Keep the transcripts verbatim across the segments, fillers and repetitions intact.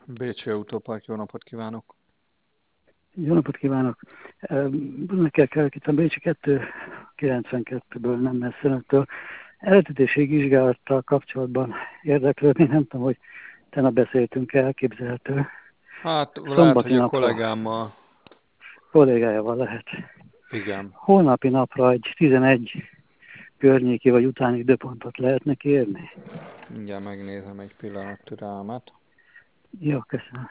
Bécsi Autópark, jó napot kívánok! Jó napot kívánok! Nekkel kell itt a Bécsi kettő kilencvenkettőből nem messze önöktől. Eredetiségi vizsgálattal kapcsolatban érdeklődni, nem tudom, hogy tegnap beszéltünk elképzelhető. Hát lehet, Szombati hogy a napra kollégámmal, kollégájával lehet. igen, Holnapi napra egy tizenegy környéki vagy utáni időpontot lehetne kérni? mindjárt megnézem egy pillanat türelmet. Jó, köszönöm.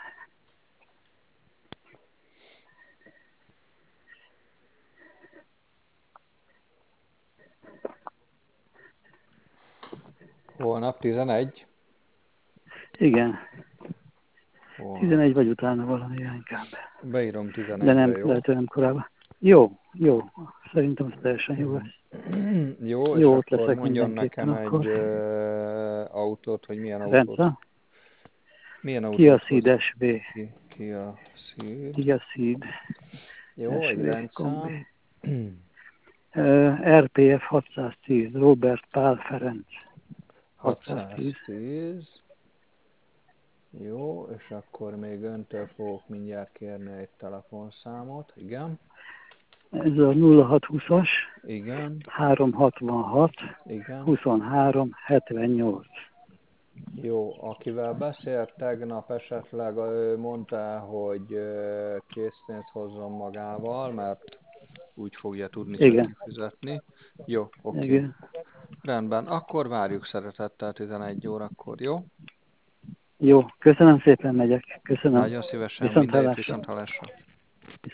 Holnap tizenegy? Igen, Holnap. tizenegy vagy utána valami inkább. Beírom De tizenegyre, nem, jó? lehet, hogy nem korábban. Jó, jó. Szerintem ez teljesen jó lesz. Jó, és Jó, ott akkor leszek mondjon mindenképpen nekem egy akkor. uh, autót, hogy milyen autót, Rendben. milyen Kia autót Ceed hoz es vé. ki, ki a Ceed. Kia Ceed Jó, egy es vé kombi. rendszám. Uh, er pé ef hatszáztíz. Robert Pál Ferenc. hatszáztíz. hatszáztíz. Jó, és akkor még öntől fogok mindjárt kérni egy telefonszámot. Igen, Ez a nulla hatszázhúszas igen, háromszázhatvanhat igen. huszonhárom hetvennyolc. Jó, akivel beszélt tegnap esetleg, ő mondta, hogy ö, készpénzt hozzon magával, mert úgy fogja tudni csak Igen, kifizetni. Jó, oké. igen. Rendben, akkor várjuk szeretettel tizenegy órakor, jó? Jó, köszönöm szépen, megyek. Köszönöm. Nagyon szívesen, Viszont mindenjut hallásra. viszont hallásra.